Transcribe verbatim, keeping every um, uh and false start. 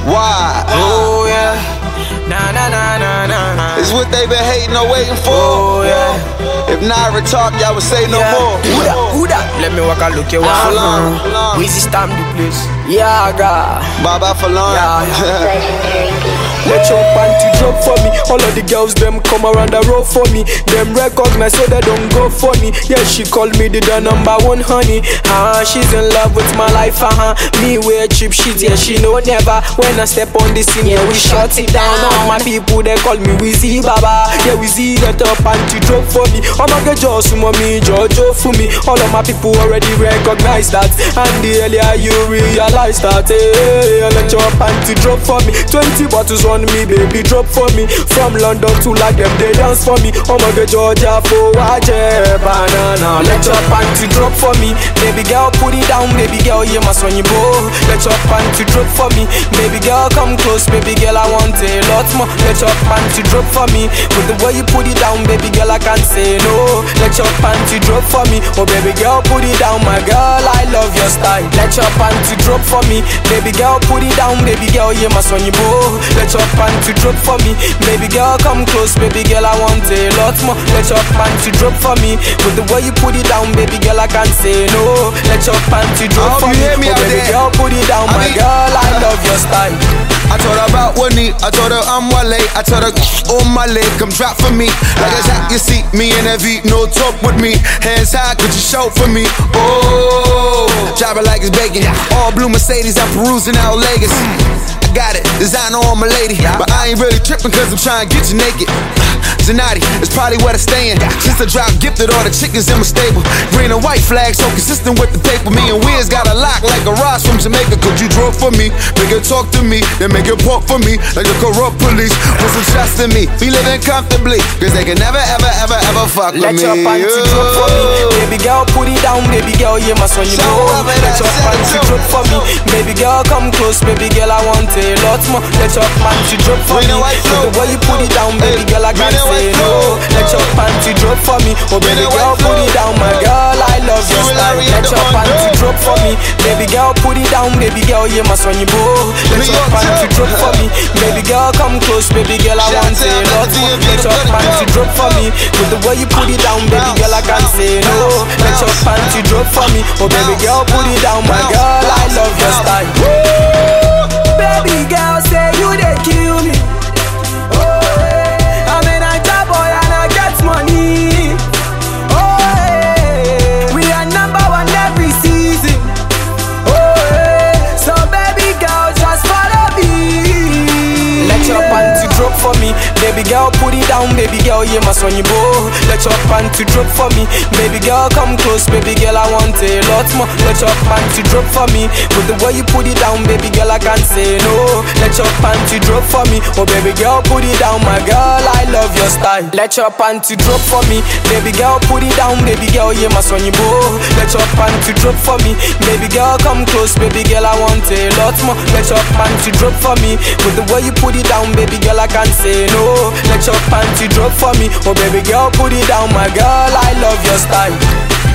Why? Oh yeah, na na na na na na. It's what they been hating or waiting for. Oh yeah. If Naira talk, y'all would say no Yeah. more. Who that? Who that? Let me walk a look at one. Falon, Falon. Weezy stamp the place. Yeah, God. Baba Falon. Yeah, yeah. Let your panty drop for me. All of the girls them come around the road for me. Them recognize so they don't go for me. Yeah, she called me the, the number one honey. Ah, she's in love with my life. Uh huh. Me wear cheap shit. Yeah, she know never. When I step on the scene, yeah, we shut it down. All my people they call me Weezy Baba. Yeah, Weezy get up panty drop for me. Oh my God, just mommy, Jojo for me. All of my people already recognize that. And the earlier you realize that, hey, let your panty drop for me. Twenty bottles on me, baby, drop for me. From London to like them, they dance for me. Oh my God, Georgia for waje banana. Let your panty drop for me, baby girl, put it down, baby girl, yeah, my son you bow. Let your panty drop for me, baby girl, come close, baby girl, I want a lot more. Let your panty drop for me, with the way you put it down, baby girl, I can't say no. Let your panty drop for me, oh baby girl, put it down, my girl, I love your style. Let your panty drop for me, baby girl, put it down, baby girl, yeah, my son you bow. Let your panty drop for me, baby girl, come close, baby girl, I want a lot more. Let your panty drop for me, with the way you put it down, baby girl, I can't say no. Let your panty drop for me, me oh baby there. girl, put it down, I my mean, girl, I love your style. I told her about Winnie, I told her I'm Wale. I told her on my leg, come drop for me. Like it's hot, you see me and that V, no talk with me. Hands high, could you show for me? Oh, drop it like it's bacon. All blue Mercedes, I'm perusing out Vegas. I got it, designer on my lady, but I ain't really tripping cause I'm trying to get you naked. Zanati, it's probably where I'm staying. Since I dropped gifted all the chickens in my stable. Green and white flag, so consistent with the paper. Me and Wiz got a lock like a Ross from Jamaica. Could you draw for me? Make it talk to me, then make it walk for me. Like the corrupt police, put some trust in me. We living comfortably, cause they can never, ever, ever, ever fuck Let with me. your panty drop for me, baby girl, put it down, baby girl, yeah, my son, you Show know. up and Let I your said panty so. drop for me, baby girl, come close, baby girl, I want a lot more. Let your panty drop for Green me, and white with flow. the way you put it down, baby Hey, girl, I green can't and white say flow. no. Let your panty drop for me, oh Green baby and girl, white put flow. it down, my girl, I love your Jewelry style. at Let the your front panty door. drop for me, baby girl, put it down, baby girl, yeah, my son, you bow. Let New your York panty too. drop for me, baby girl, come close, baby girl, I want a Shout out lot to more. you, Let your beautiful panty girl. drop for me, with the way you put it down, baby Bounce, girl, I can't say no. bounce, Let your bounce, panty drop for me, oh baby bounce, girl, put it down, my bounce, girl, I bounce, love your bounce. style. Baby girl, say you they kill me. Oh, yeah. I'm an actor boy and I get money. Oh, yeah. We are number one every season. Oh, yeah. So baby girl, just follow me. Let your panty drop for me, baby girl, put it down, baby girl, yeah, my son, you bow. Let your panty drop for me, baby girl, come close, baby girl, I want a lot more. Let your panty drop for me, with the way you put it down, baby girl, I can't say no. Let your panty drop for me, oh baby girl, put it down, my girl, I love your style. Let your panty drop for me, baby girl, put it down, baby girl, yeah, my son, you bow. Let your panty drop for me, baby girl, come close, baby girl, I want a lot more. Let your panty drop for me, with the way you put it down, baby girl, I can't say no. Let your panty drop for me, oh baby girl, put it down, my girl, I love your style.